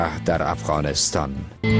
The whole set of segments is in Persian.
در افغانستان.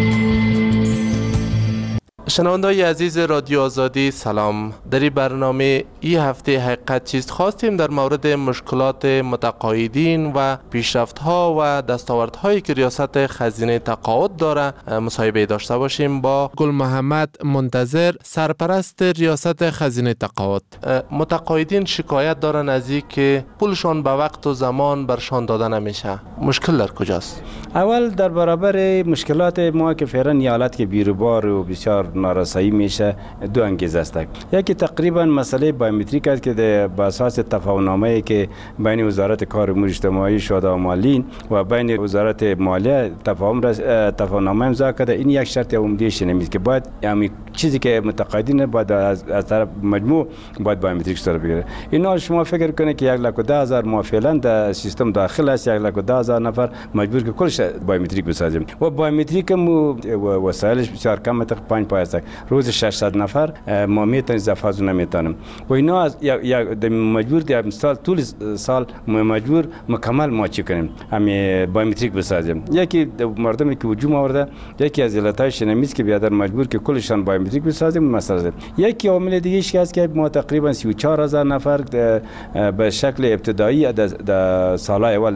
شنونده‌های عزیز رادیو آزادی سلام. در این برنامه این هفته حقیقت چیست خواستیم در مورد مشکلات متقاعدین و پیشرفت‌ها و دستاوردهایی که ریاست خزینه تقاعد داره مصاحبه داشته باشیم با گل محمد منتظر، سرپرست ریاست خزینه تقاعد. متقاعدین شکایت دارن از این که پولشان به وقت و زمان برشان داده نمیشه. مشکل در کجاست؟ اول در برابر مشکلات ما که فعلا این حالت که بیروبار و بسیار نارسایی میشه دو انگیزه است. یکی تقریبا مسئله بایومتریک است که به اساس تفاهم‌نامه‌ای که بین وزارت کار امور اجتماعی شادی مالی و بین وزارت مالیه تفاهم‌نامه امضا کرده. این یک شرط عمده‌اش نمیست که باید همین چیزی که متقاعدین باید از طرف مجموع باید بایومتریک صورت بگیره. اینا شما فکر کنید که 1,10,000 ما فعلا در سیستم داخل است، 1,10,000 نفر مجبور که کلش بایومتریک بسازیم و بایومتریک وسایلش بسیار کم است، 5 پای است. روز 600 نفر ما میتونیم اضافه نمیتونیم و اینا از مجبور در مثال طول سال مجبور مکمل ما چی کنیم همین بایومتریک بسازیم. یکی مردمی که وجود آورده، یکی از علتایش نمیست که بیادر مجبور که کلشان بایومتریک بسازیم مثلا. یکی عامل دیگه ایش است که ما تقریبا 34,000 نفر به شکل ابتدایی در سالهای اول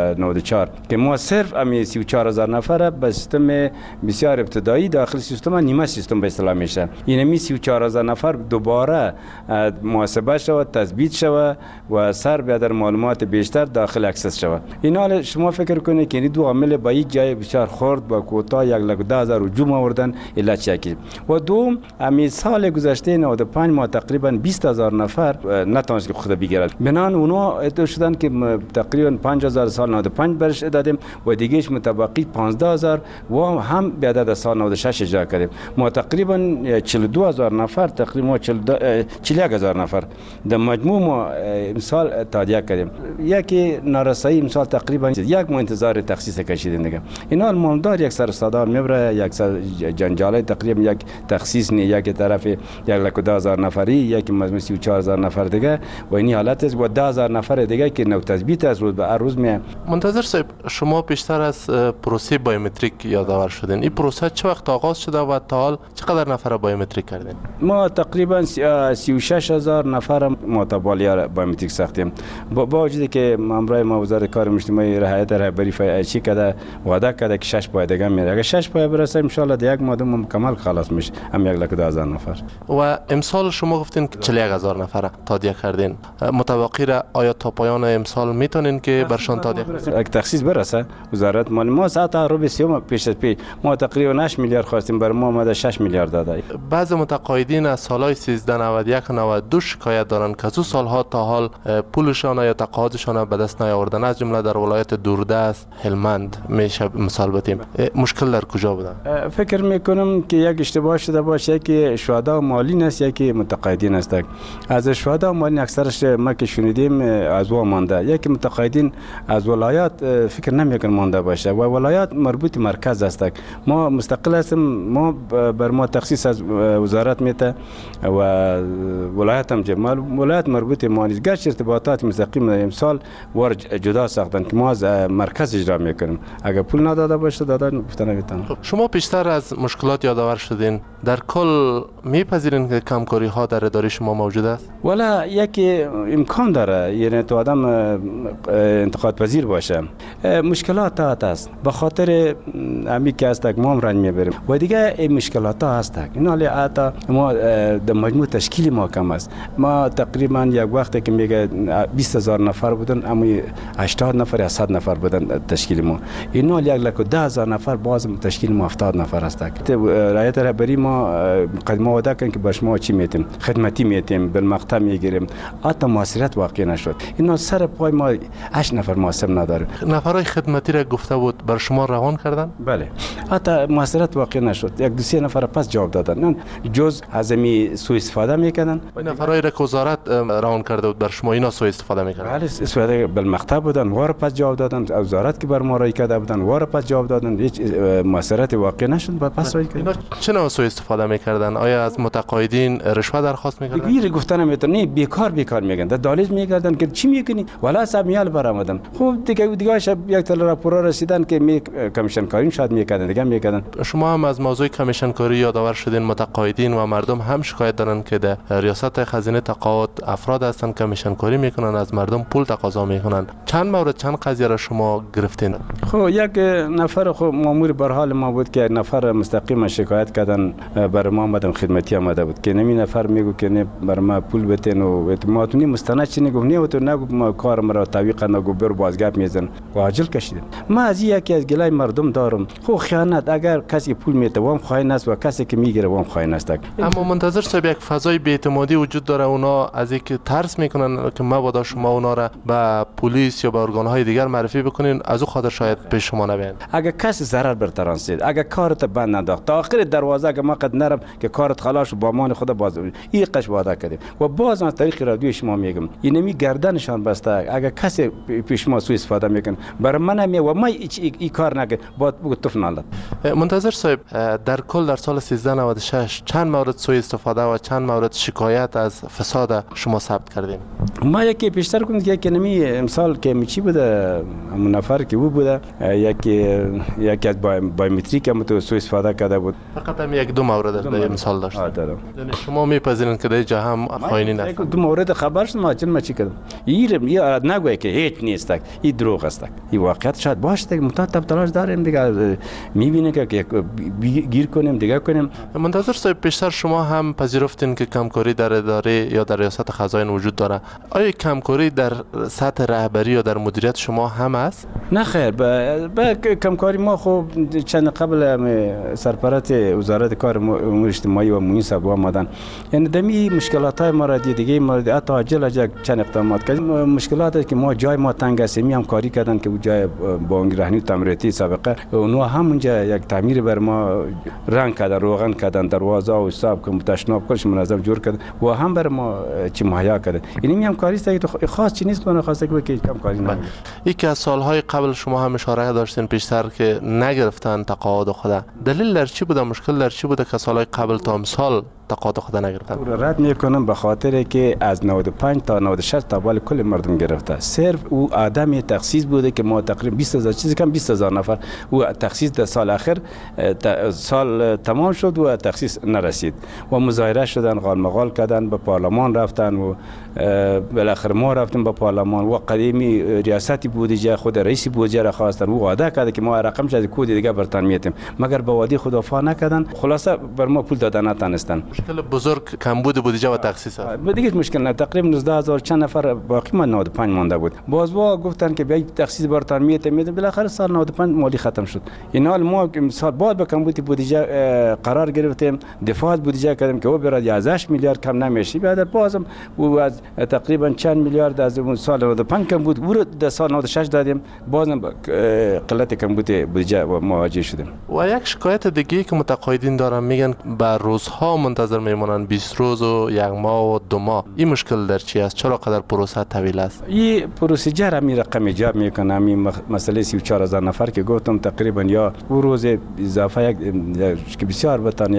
94 که ما صرف همین 34,000 نفر به سیستم بسیار ابتدایی داخل سیستم نیمه سیستم به اصطلاح میشه. این 34,000 نفر دوباره محاسبه شود، تثبیت شود و سر به در معلومات بیشتر داخل اکسس شود. اینا شما فکر کنید که این دو عامل با یک جای بسیار خرد با کوتا 1,10,000 هجوم آوردن علت چکی. و دوم همین سال گذشته 95 ما تقریبا 20,000 نفر نتونست که خود بگیرد. بنان اونا ادعا شدن که تقریبا 5,000 سال 95 برش دادیم و دیگهش متبقی 15,000 و هم به عدد سال 96 اجرا کردیم. ما تقریبا 42,000 نفر تقریبا 41,000 نفر در مجموع ما امسال تادیه کردیم. یکی نارسایی امسال تقریبا یک ماه انتظار تخصیص کشیدیم دیگه. اینا المالدار یک سر صدا میبره، یک سر جنجال تقریبا یک تخصیص نه، یک طرف 1,10,000 نفری، یک مجموع 34,000 نفر دیگه و این حالت است و 10,000 نفر دیگه که نو تثبیت از روز به روز می. منتظر صاحب، شما بیشتر از پروسه بایومتریک یادآور شدین. این پروسه چه وقت آغاز شده و تا حال چقدر نفر بایومتریک کردین؟ ما تقریبا 36,000 نفر متابعه بایومتریک ساختیم. با وجودی که امروز ما وزارت کار اجتماعی هیئت رهبری فعالی کرده وعده کرده که 6 پای دیگه میره. اگه 6 پای برسه ان شاء الله در یک ماه مکمل خلاص میشه. هم 1,10,000 نفر. و امسال شما گفتین که 41,000 نفر تادیه کردین. متوقع را آیا تا پایان امسال میتونین که برشان تادیه کنین؟ اگه تخصیص برسه وزارت مالی ما ساعت رو بسیار پیش ما تقریبا 8 میلیارد خواستیم، بر ما اومده 6 میلیارد داده. بعض متقاعدین از سالهای 1391 92 شکایت دارن که از سالها تا حال پولشان یا تقاعدشان به دست نیاوردن، از جمله در ولایت دوردست هلمند میشه مثال بتیم. مشکل در کجا بوده؟ فکر میکنم که یک اشتباه شده باشه که شهدا مالی نیست، یکی متقاعدین است. از شهدا مالی اکثرش ما که شنیدیم از وا مانده، یکی متقاعدین از ولایات فکر نمیکنم مانده باشه و ولایات مربوط مرکز است. ما مستقل هستیم، ما بر ما تخصیص از وزارت میته و ولایت هم جمال ولایت مربوط ما نیست. گرچه ارتباطات مستقیم امسال ور جدا ساختن که ما از مرکز اجرا میکنیم. اگر پول نداده باشه دادن گفتن نمیتونن. شما پیشتر از مشکلات یادآور شدین، در کل میپذیرین که کمکاری ها در اداره شما موجود است؟ والا یکی امکان داره، یعنی تو آدم انتقاد پذیر باشه. مشکلات هست به خاطر امی که است ما هم رنج میبریم و دیگه این مشکلات هست. اینا لی آتا ما در مجموع تشکیل ما کم است. ما تقریبا یک وقتی که میگه 20,000 نفر بودن، اما 80 نفر یا 100 نفر بودن تشکیل ما. اینا 1,10,000 نفر باز تشکیل ما 70 نفر است. رعایت رهبری ما قدم وعده کردن که باش ما چی میتیم، خدمتی میتیم، بالمقطع میگیریم. آتا موثریت واقع نشد. اینا سر پای ما 8 نفر موثر نداره. نفرای خدمتی را گفته بود بر شما روان کردن؟ بله. آتا موثریت واقع نشد. یک دو سه نفر پس جواب دادن، جز از می سوء استفاده میکردن. نفرایی را که وزارت روان کرده بود بر شما اینا سوء استفاده میکردن؟ بله استفاده بالمقطع بودن، وار پس جواب دادن. وزارت که بر ما رای کرده بودن وار پس جواب دادن، هیچ مسئولیت واقع نشد پس رای کردن. چه نوع سوء استفاده میکردن؟ آیا از متقاعدین رشوه درخواست میکردن؟ دیگه گفتن نمیتونه، بیکار میگن، دالیز میگردن که چی میکنی والا صاحب میال برآمدن. خب دیگه شب یک تل راپورا رسیدن که کمیشن کاری شاید میکردن، دیگه میکردن. شما هم از موضوع کمیشن کاری یادآور شدین. متقاعدین و مردم هم شکایت دارن که در ریاست خزینه تقاعد افراد هستن کمیشن کاری میکنن، از مردم پول تقاضا میکنن. چند مورد چند قضیه را شما گرفتین؟ خب یک نفر خب مامور بر حال ما بود که نفر مستقیم شکایت کردن بر ما آمدم خدمتی آمده بود که نمی نفر میگو که نه بر ما پول بتین و اعتمادونی مستند چی نگو نه تو نگو ما کار مرا تعویق نگو برو بازگپ میزن و عجل کشیدن. ما از یکی از گلای مردم دارم. خب خیانت اگر کسی پول میده وام خاین است و کسی که میگیره وام خاین است. اما منتظر صاحب یک فضای بی‌اعتمادی وجود داره. اونا از اینکه ترس میکنن که مبادا شما اونا را به پلیس یا به ارگان‌های دیگر معرفی بکنین، از او خاطر شاید پیش شما نبین. اگر کسی ضرر بر ترانسید، اگر کارت بند انداخت تا آخر دروازه که ما قد نرم که کارت خلاص با امان خدا باز این قش وعده کردیم و باز از طریق رادیو شما میگم اینمی گردنشان بسته. اگر کسی پیش ما سوء استفاده میکنه برای من هم و ما این کار نکرد با طفل. منتظر صاحب در کل در سال 1396 چند مورد سوء استفاده و چند مورد شکایت از فساد شما ثبت کردیم؟ ما یکی بیشتر کنیم که نمی امسال که میچی بوده همون نفر که او بوده یکی از بایومتریک هم تو سوء استفاده کرده بود. فقط هم یک دو مورد در مثال داشت. یعنی شما میپذیرین که در جا هم خائنی نه؟ دو مورد خبر شد ما چون ما چی کردم این نگوی که هیچ نیست، این دروغ است. این واقعیت شاید باشه دیگه متأسف تلاش داریم دیگه میبینه که گیر کنیم دیگه کنیم. منتظر صاحب پیشتر شما هم پذیرفتین که کمکاری در اداره یا در ریاست خزاین وجود داره. آیا کمکاری در سطح رهبری یا در مدیریت شما هم است؟ نه خیر، به کمکاری ما خب چند قبل سرپرست وزارت کار امور اجتماعی و معین صاحب آمدن، یعنی دمی مشکلات های ما را دیگه ما حتی عاجل چند اقدامات کردیم. مشکلاتی که ما جای ما تنگ است می هم کاری کردن که جای بانگرهنی تعمیراتی سابقه اونها همونجا یک تعمیر بر ما رنگ کردن، روغن کردن، دروازه و حساب که تشناب کلش منظم جور کردن و هم بر ما چی مهیا کردن. یعنی می هم کاری است که خاص چی نیست کنه، خواسته که کم کاری نه. یکی از سالهای قبل شما هم اشاره داشتین پیشتر که نگرفتن تقاعد خود. دلیل در چی بوده؟ مشکل در چی بوده که سالهای قبل تا امسال تقاعد خود نگرفتن؟ رد میکنم به خاطر که از 95 تا 96 تا بالا کل مردم گرفته. صرف او آدم تخصیص بوده که ما تقریبا 20000 چیزی کم 20000 نفر او تخصیص در سال آخر سال تمام شد و تخصیص نرسید و مظاهره شدن، غالمغال کردن، به پارلمان رفتن و بالاخره ما رفتیم به پارلمان و قدیمی ریاستی بودجه خود رئیس بودجه را خواستن و وعده کرد که ما رقم از کود دیگه برتن میتیم، مگر به وعده خود وفا نکردن. خلاصه بر ما پول دادن نتونستن. مشکل بزرگ کمبود بودجه و تخصیص است. دیگه مشکل نه، تقریبا 19000 چند نفر باقی ما 95 مونده بود. باز گفتن که بیاید تخصیص برتن میتیم، بالاخره سال 95 مالی ختم شد. این حال ما سال بعد به کمبود بودجه قرار گرفتیم، دفاع بودجه کردیم که او برای 11 میلیارد کم نمیشه. بعد بازم او از تقریبا چند میلیارد از اون سال 95 کم بود او در سال 96 دادیم، بازم قلت کمبود بودجه مواجه شدیم. و یک شکایت دیگه که متقاعدین دارن میگن به روزها منتظر میمونن، 20 روز و یک ماه و 2 ماه. این مشکل در چی است؟ چرا قدر پروسه طویل است؟ این پروسیجر همین رقم ایجاب میکنه. همین مسئله 34000 نفر که گفتم تقریبا یا او روز اضافه که بسیار بتن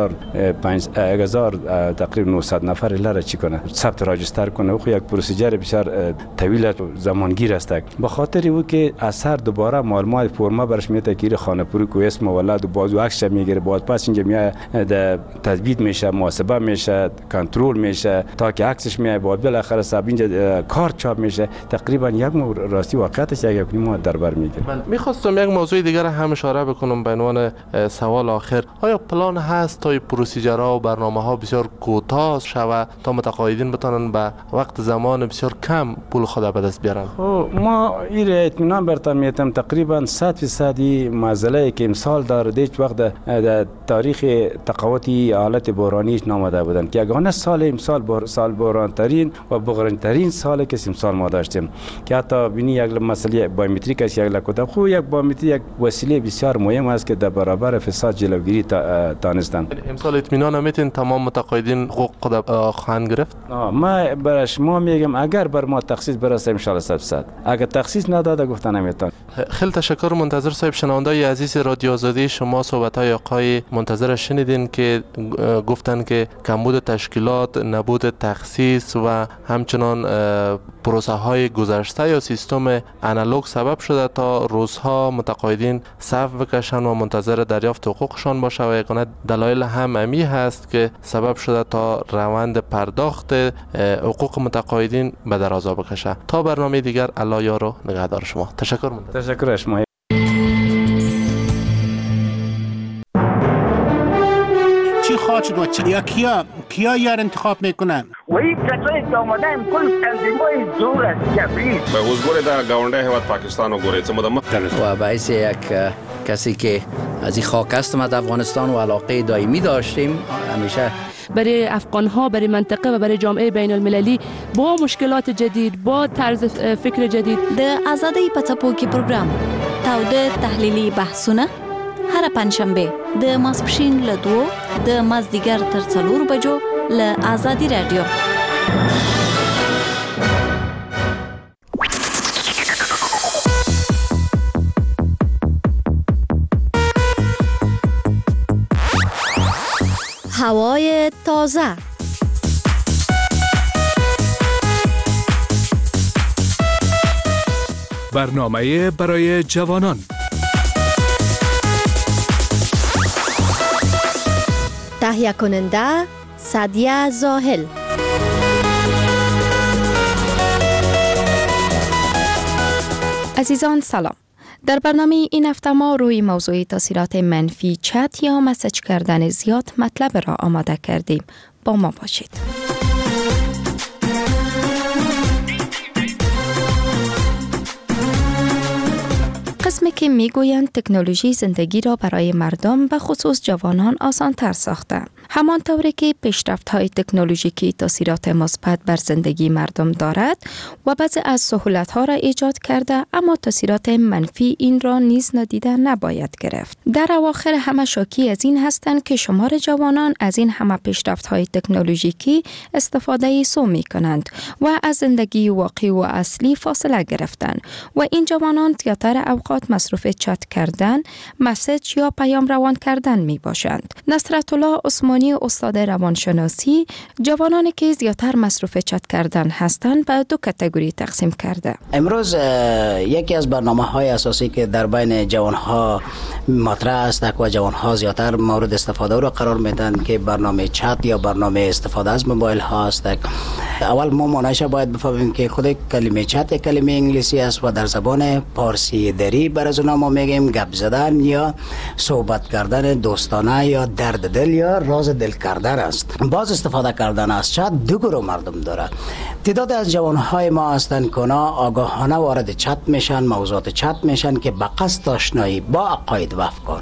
1000 تقریبا 900 نفر لره چی کنه ثبت راجستر کنه. او یک پروسیجر بسیار طویل زمانگیر است. به خاطر او که اثر دوباره معلومات فرما برش میاد که خانه پوری کو اسم ولاد و بازو عکس میگیره، باز پس اینجا میاد تثبیت میشه، محاسبه میشه، کنترل میشه تا که عکسش میاد، بعد بالاخره صاحب اینجا کارت چاپ میشه. تقریبا یک راستی واقعیتش یک ما در بر میگیره. من میخواستم یک موضوع دیگر هم اشاره بکنم به عنوان سوال آخر. آیا پلان هست تا پروسیجرها و برنامه‌ها بسیار کوتاه شود تا متقاعدین بتونن به وقت زمان بسیار کم پول خود به دست بیارن؟ ما این اطمینان برتان میتم تقریبا 100% معضله که امسال داره هیچ وقت در تاریخ تقاعدی حالت با بحرانیش ناماده بودند که یگانه سال امسال سال بحرانترین و بحرانترین سالی که امسال ما داشتیم که حتی بینی یک مسئله بایومتریک است، یک لکوتا خوب یک بایومتریک یک وسیله بسیار مهم است که در برابر فساد جلوگیری دانستند. امسال اطمینان میتین تمام متقاعدین حقوق خواهند گرفت؟ ما برای شما میگم اگر بر ما تخصیص برسه ان شاء الله 100%، اگر تخصیص نداده گفتن نمیتون. خیلی تشکر منتظر صاحب. شنوندای عزیز رادیو آزادی، شما صحبت‌های آقای منتظر شنیدین که گفتن که کمبود تشکیلات، نبود تخصیص و همچنان پروسه های گذشته یا سیستم آنالوگ سبب شده تا روزها متقاعدین صف بکشن و منتظر دریافت حقوقشان باشه و یگانه دلایل هم امی هست که سبب شده تا روند پرداخت حقوق متقاعدین به درازا بکشه. تا برنامه دیگر، الله یار و نگهدار شما. تشکر منتظر. تشکر شما. چی خواهد شد و یا کیا یار انتخاب میکنن؟ و این کسایی که آمدن کل تنظیمای زور است جبری. به حضور در گاونده هیواد پاکستان و گوریت و باعث یک کسی که از این خاک است ما در افغانستان و علاقه دائمی داشتیم همیشه برای افغان‌ها، برای منطقه و برای جامعه بین المللی با مشکلات جدید، با طرز فکر جدید. د آزادۍ په څپو کې پروګرام تاوده تحلیلي بحثونه هر پنځشنبه د ماسپښین له 2 د مازدیګر تر 4 بجو له آزادي رادیو. هوای تازه. برنامه برای جوانان. تهیه کننده سعدیه زاهل. عزیزان سلام. در برنامه این هفته ما روی موضوع تاثیرات منفی چت یا مسیج کردن زیاد مطلب را آماده کردیم. با ما باشید. قسمی که میگویند تکنولوژی زندگی را برای مردم و خصوص جوانان آسان تر ساخته. همان طوری که پیشرفت‌های تکنولوژیکی تاثیرات مثبت بر زندگی مردم دارد و بعضی از سهولت‌ها را ایجاد کرده، اما تاثیرات منفی این را نیز نادیده نباید گرفت. در اواخر همه شاکی از این هستند که شمار جوانان از این همه پیشرفت‌های تکنولوژیکی استفاده سو می‌کنند و از زندگی واقعی و اصلی فاصله گرفتند و این جوانان زیاتر اوقات مصروف چت کردن، مسیج یا پیام روان کردن می باشند. نصرت الله عثمانی استاد روانشناسی جوانانی که زیاتر مصروف چت کردن هستند به دو کاتگوری تقسیم کرده. امروز یکی از برنامه‌های اساسی که در بین جوانها مطرح است و جوانها زیاتر مورد استفاده را قرار میدن که برنامه چت یا برنامه استفاده از موبایل ها است. اول ما معنیش باید بفهمیم که خود کلمه چت کلمه انگلیسی است و در زبان پارسی دری بر از ما میگیم گپ زدن یا صحبت کردن دوستانه یا درد دل یا راز دل کردن است. باز استفاده کردن از چت دو گروه مردم داره. تعداد از جوانهای ما هستند که آگاهانه وارد چت میشن، موضوعات چت میشن که به قصد آشنایی با عقاید و افکار